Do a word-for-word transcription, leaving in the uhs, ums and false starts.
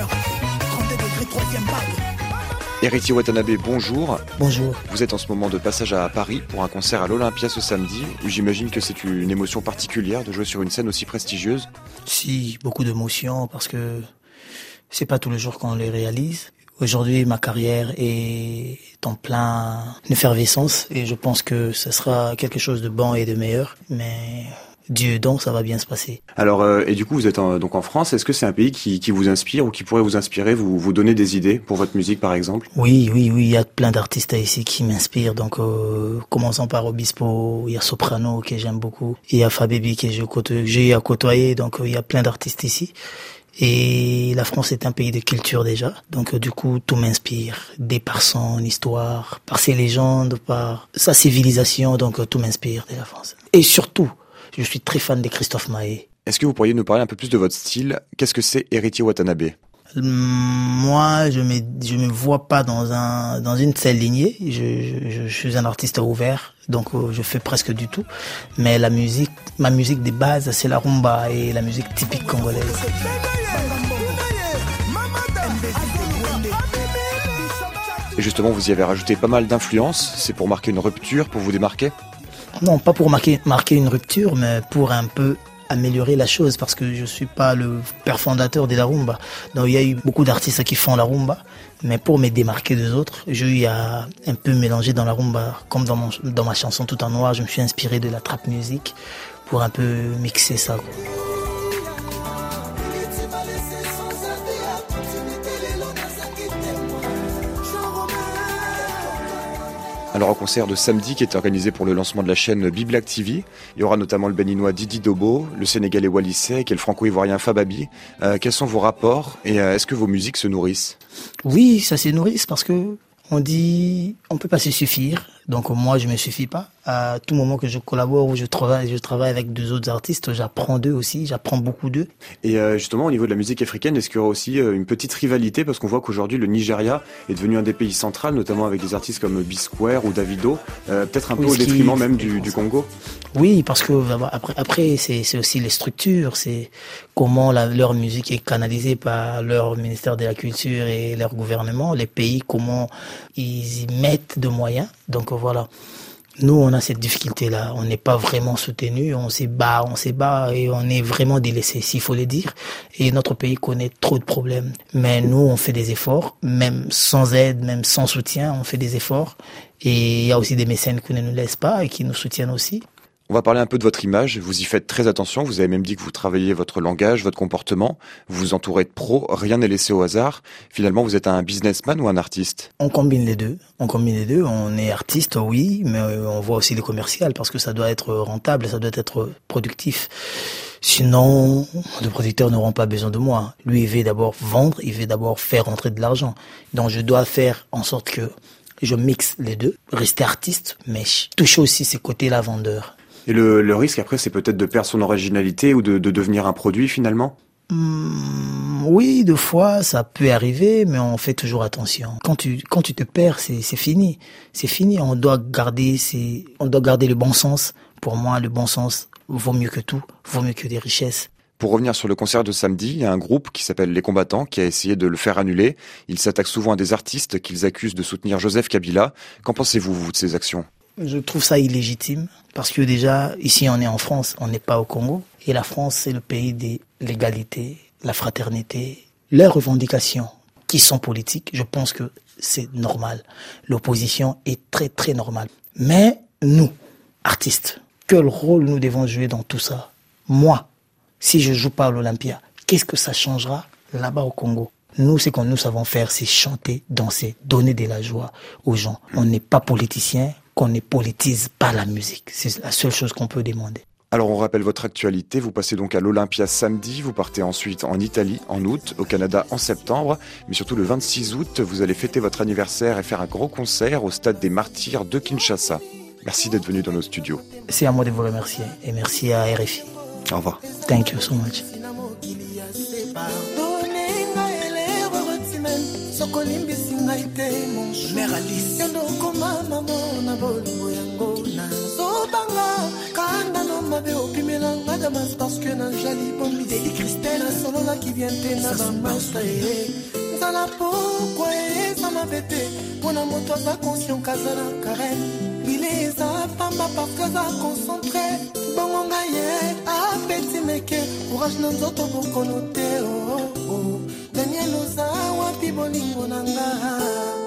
cœur. trente degrés, troisième vague. Héritier Watanabe, bonjour. Bonjour. Vous êtes en ce moment de passage à Paris pour un concert à l'Olympia ce samedi, où j'imagine que c'est une émotion particulière de jouer sur une scène aussi prestigieuse. Si, beaucoup d'émotions parce que c'est pas tous les jours qu'on les réalise. Aujourd'hui, ma carrière est en plein effervescence et je pense que ce sera quelque chose de bon et de meilleur, mais Dieu donc ça va bien se passer. Alors, euh, et du coup, vous êtes en, donc en France. Est-ce que c'est un pays qui, qui vous inspire ou qui pourrait vous inspirer, vous, vous donner des idées pour votre musique, par exemple? Oui, oui, oui, il y a plein d'artistes ici qui m'inspirent. Donc, euh, commençons par Obispo, il y a Soprano que j'aime beaucoup, il y a Fabibi que j'ai côtoyé, j'ai à côtoyer. Donc, euh, il y a plein d'artistes ici. Et la France est un pays de culture déjà, donc euh, du coup tout m'inspire, dès par son histoire, par ses légendes, par sa civilisation, donc euh, tout m'inspire de la France. Et surtout, je suis très fan de Christophe Maé. Est-ce que vous pourriez nous parler un peu plus de votre style? Qu'est-ce que c'est Héritier Watanabe? Moi, je me je me vois pas dans un dans une seule lignée. Je je, je suis un artiste ouvert, donc euh, je fais presque du tout. Mais la musique, ma musique de base, c'est la rumba et la musique typique congolaise. Et justement, vous y avez rajouté pas mal d'influences. C'est pour marquer une rupture, pour vous démarquer? Non, pas pour marquer marquer une rupture, mais pour un peu améliorer la chose, parce que je suis pas le père fondateur de la rumba. Donc il y a eu beaucoup d'artistes qui font la rumba, mais pour me démarquer des autres, j'ai eu à un peu mélanger dans la rumba, comme dans mon dans ma chanson Tout en noir, je me suis inspiré de la trap music pour un peu mixer ça, quoi. Alors au concert de samedi qui est organisé pour le lancement de la chaîne Biblac T V, il y aura notamment le béninois Didi Dobo, le sénégalais Wally Seck et le franco-ivoirien Fababi. Euh, quels sont vos rapports et euh, est-ce que vos musiques se nourrissent? Oui, ça se nourrisse parce que on dit on peut pas se suffire. Donc moi je me suffis pas. À tout moment que je collabore ou je travaille, je travaille avec deux autres artistes, j'apprends d'eux aussi, j'apprends beaucoup d'eux. Et euh, justement au niveau de la musique africaine, est-ce qu'il y aura aussi euh, une petite rivalité, parce qu'on voit qu'aujourd'hui le Nigeria est devenu un des pays centrales, notamment avec des artistes comme B-Square ou Davido, euh, peut-être un peu Oui, au détriment qui... même du, du Congo? Oui, parce que après, après c'est, c'est aussi les structures, c'est comment la, leur musique est canalisée par leur ministère de la Culture et leur gouvernement, les pays, comment ils y mettent de moyens. Donc voilà. Nous, on a cette difficulté-là. On n'est pas vraiment soutenu. On s'est bas, on s'est bas et on est vraiment délaissé, s'il faut le dire. Et notre pays connaît trop de problèmes. Mais nous, on fait des efforts, même sans aide, même sans soutien, on fait des efforts. Et il y a aussi des mécènes qui ne nous laissent pas et qui nous soutiennent aussi. On va parler un peu de votre image, vous y faites très attention, vous avez même dit que vous travaillez votre langage, votre comportement, vous vous entourez de pros, rien n'est laissé au hasard. Finalement, vous êtes un businessman ou un artiste? On combine les deux, on combine les deux, on est artiste, oui, mais on voit aussi le commercial parce que ça doit être rentable, ça doit être productif. Sinon, le producteur n'aura pas besoin de moi. Lui, il veut d'abord vendre, il veut d'abord faire rentrer de l'argent. Donc je dois faire en sorte que je mixe les deux, rester artiste, mais toucher aussi ces côtés-là vendeurs. Et le, le risque après, c'est peut-être de perdre son originalité ou de, de devenir un produit finalement? Mmh, oui, deux fois, ça peut arriver, mais on fait toujours attention. Quand tu, quand tu te perds, c'est, c'est fini. C'est fini. On doit garder, c'est, on doit garder le bon sens. Pour moi, le bon sens vaut mieux que tout, vaut mieux que des richesses. Pour revenir sur le concert de samedi, il y a un groupe qui s'appelle Les Combattants qui a essayé de le faire annuler. Ils s'attaquent souvent à des artistes qu'ils accusent de soutenir Joseph Kabila. Qu'en pensez-vous, vous, de ces actions? Je trouve ça illégitime parce que déjà, ici on est en France, on n'est pas au Congo. Et la France, c'est le pays de l'égalité, la fraternité, leurs revendications qui sont politiques. Je pense que c'est normal. L'opposition est très très normale. Mais nous, artistes, quel rôle nous devons jouer dans tout ça? Moi, si je joue pas à l'Olympia, qu'est-ce que ça changera là-bas au Congo? Nous, ce que nous savons faire, c'est chanter, danser, donner de la joie aux gens. On n'est pas politiciens, qu'on ne politise pas la musique. C'est la seule chose qu'on peut demander. Alors on rappelle votre actualité, vous passez donc à l'Olympia samedi, vous partez ensuite en Italie en août, au Canada en septembre, mais surtout le vingt-six août, vous allez fêter votre anniversaire et faire un gros concert au Stade des Martyrs de Kinshasa. Merci d'être venu dans nos studios. C'est à moi de vous remercier et merci à R F I. Au revoir. Thank you so much. Sokolimbi singaite mon mère Alice mama na bolingo yango na zobanga kanda no mabe opimela ngada mas parce que na jali bombi de Christelle solo la qui vient te na bamasta e nzala pourquoi ça m'a bête pona moto za conscient kazala karen il est à pamba parce que za concentré bongo ngaye a petit meke courage na nzoto bokono te oh oh Daniel oza wapi bolingo nanga